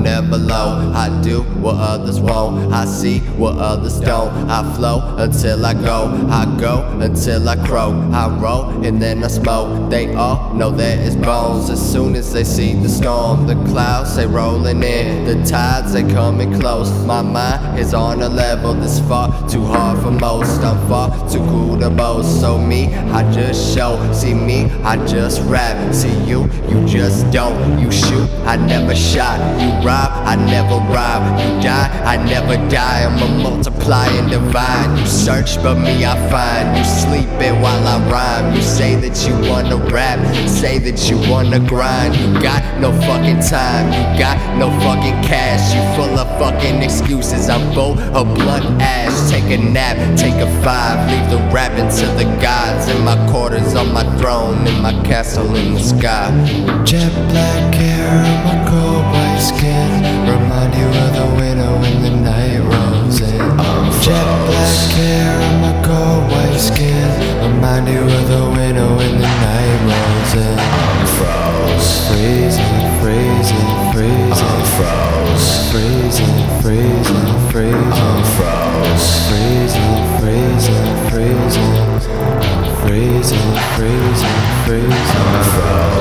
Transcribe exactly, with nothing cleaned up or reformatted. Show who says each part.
Speaker 1: never low. I do what others won't, I see what others don't. I flow until I go, I go until I croak. I roll and then I smoke. They all know there is bones as soon as they see the storm. The clouds they rolling in, the tides they coming close. My mind is on a level that's far too hard for most. I'm far too cool to boast. So me, I just show. See me, I just rap. See you, you just don't. You shoot, I never shot. You rob, I never rob. You die, I never die. I'm a multiplying divine. You search, but me I find. You sleeping while I rhyme. You say that you wanna rap, say that you wanna grind. You got no fucking time, you got no fucking cash. You full of fucking excuses. I'm full of blunt ash. Take a nap, take a five. Leave the rapping to the gods. In my quarters on my throne, in my castle in the sky.
Speaker 2: Jet black hair on my cold white skin, remind you of the winter when the night rolls in. Jet black hair on my cold white skin, remind you of the winter when the night rolls in. I'm froze, freezing, freezing, freezing. I'm froze, freezing, freezing, freezing. I'm froze, freezing, freezing, freezing. Freezing, freezing, freezing. I'm froze.